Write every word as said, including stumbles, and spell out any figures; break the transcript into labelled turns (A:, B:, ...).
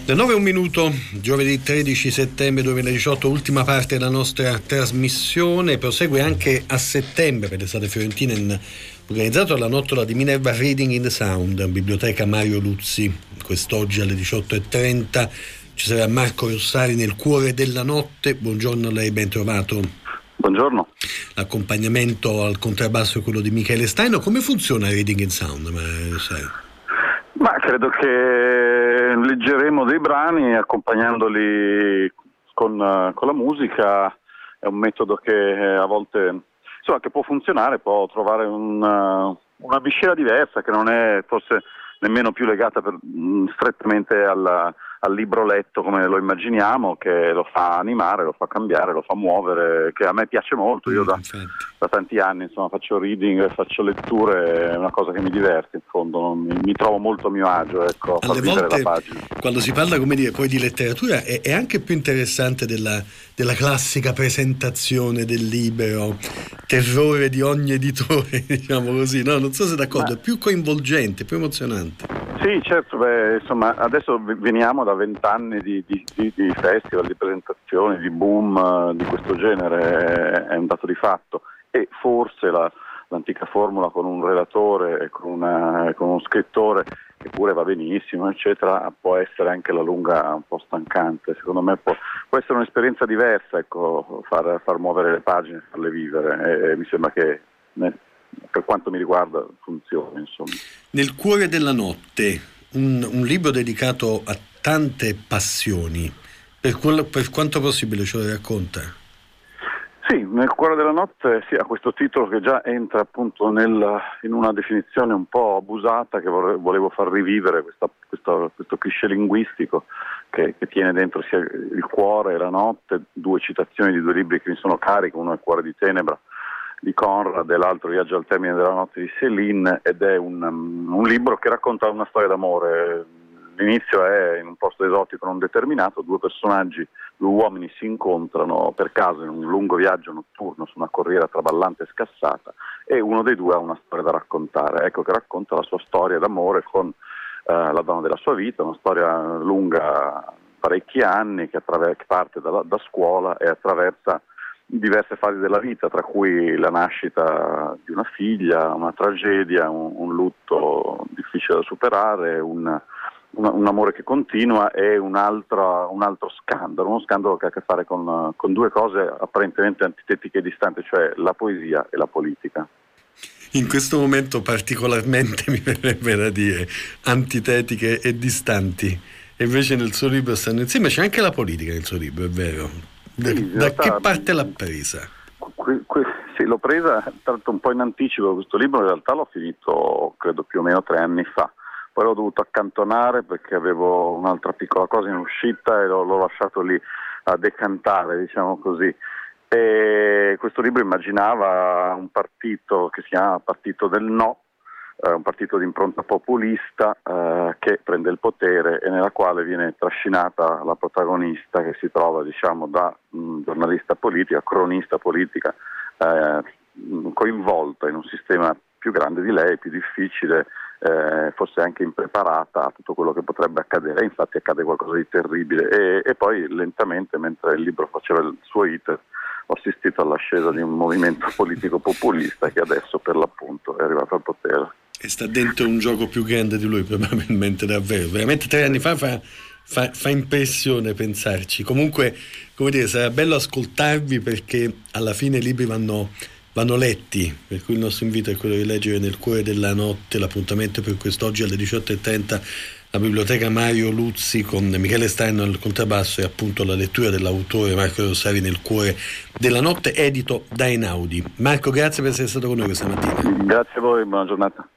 A: Le nove e un minuto, giovedì tredici settembre duemiladiciotto, ultima parte della nostra trasmissione. Prosegue anche a settembre per l'estate fiorentina, in, organizzato alla Nottola di Minerva, Reading in the Sound, Biblioteca Mario Luzzi. Quest'oggi alle diciotto e trenta ci sarà Marco Rossari nel cuore della notte. Buongiorno a lei, ben trovato.
B: Buongiorno.
A: L'accompagnamento al contrabbasso è quello di Michele Staino. Come funziona Reading in Sound, Rossari?
B: Ma credo che leggeremo dei brani accompagnandoli con, con la musica. È un metodo che a volte insomma che può funzionare, può trovare una, una miscela diversa che non è forse nemmeno più legata per, strettamente alla, al libro letto come lo immaginiamo, che lo fa animare, lo fa cambiare, lo fa muovere, che a me piace molto. Io da, da tanti anni insomma faccio reading, faccio letture, è una cosa che mi diverte in fondo, mi, mi trovo molto a mio agio, ecco, a far vivere la pagina.
A: Quando si parla, come dire, poi di letteratura è, è anche più interessante della, della classica presentazione del libro, terrore di ogni editore, diciamo così, no? Non so se d'accordo, Ma... è più coinvolgente, più emozionante.
B: Sì, certo, beh, insomma, adesso veniamo da vent'anni di, di, di, di festival, di presentazioni, di boom uh, di questo genere, è un dato di fatto, e forse la, l'antica formula con un relatore e con, una, con uno scrittore, che pure va benissimo, eccetera, può essere anche alla lunga un po' stancante. Secondo me può, può essere un'esperienza diversa, ecco, far, far muovere le pagine, farle vivere, e, e mi sembra che... Ne, per quanto mi riguarda funziona, insomma.
A: Nel cuore della notte, un, un libro dedicato a tante passioni, per, quello, per quanto possibile ce lo racconta?
B: Sì, nel cuore della notte sì, ha questo titolo che già entra appunto nel, in una definizione un po' abusata che vorrei, volevo far rivivere, questa, questo, questo cliché linguistico che, che tiene dentro sia il cuore e la notte, due citazioni di due libri che mi sono cari, uno è Cuore di Tenebra di Conrad e l'altro Viaggio al termine della notte di Céline, ed è un, um, un libro che racconta una storia d'amore. L'inizio è in un posto esotico non determinato, due personaggi, due uomini si incontrano per caso in un lungo viaggio notturno su una corriera traballante e scassata, e uno dei due ha una storia da raccontare. Ecco che racconta la sua storia d'amore con uh, la donna della sua vita, una storia lunga parecchi anni che, attraver- che parte da, da scuola e attraversa diverse fasi della vita, tra cui la nascita di una figlia, una tragedia, un, un lutto difficile da superare, un, un, un amore che continua e un altro, un altro scandalo, uno scandalo che ha a che fare con, con due cose apparentemente antitetiche e distanti, cioè la poesia e la politica.
A: In questo momento particolarmente mi verrebbe da dire antitetiche e distanti, e invece nel suo libro stanno insieme. C'è anche la politica nel suo libro, è vero? Da, sì, da realtà, che parte l'ha presa?
B: Qui, qui, sì, l'ho presa tanto un po' in anticipo questo libro, in realtà l'ho finito credo più o meno tre anni fa, poi l'ho dovuto accantonare perché avevo un'altra piccola cosa in uscita e l'ho, l'ho lasciato lì a decantare, diciamo così. E questo libro immaginava un partito che si chiama Partito del No, eh, un partito di impronta populista eh, che prende il potere e nella quale viene trascinata la protagonista, che si trova diciamo da mh, giornalista politica, cronista politica, eh, coinvolta in un sistema più grande di lei, più difficile, eh, forse anche impreparata a tutto quello che potrebbe accadere. E infatti accade qualcosa di terribile e, e poi lentamente, mentre il libro faceva il suo iter, ho assistito all'ascesa di un movimento politico populista che adesso per l'appunto è arrivato al potere.
A: E sta dentro un gioco più grande di lui, probabilmente, davvero. Veramente tre anni fa fa, fa, fa impressione pensarci. Comunque, come dire, sarà bello ascoltarvi, perché alla fine i libri vanno, vanno letti, per cui il nostro invito è quello di leggere Nel cuore della notte. L'appuntamento per quest'oggi alle diciotto e trenta la Biblioteca Mario Luzzi con Michele Staino al contrabbasso, e appunto la lettura dell'autore Marco Rossari, Nel cuore della notte, edito da Einaudi. Marco, grazie per essere stato con noi questa mattina.
B: Grazie a voi, buona giornata.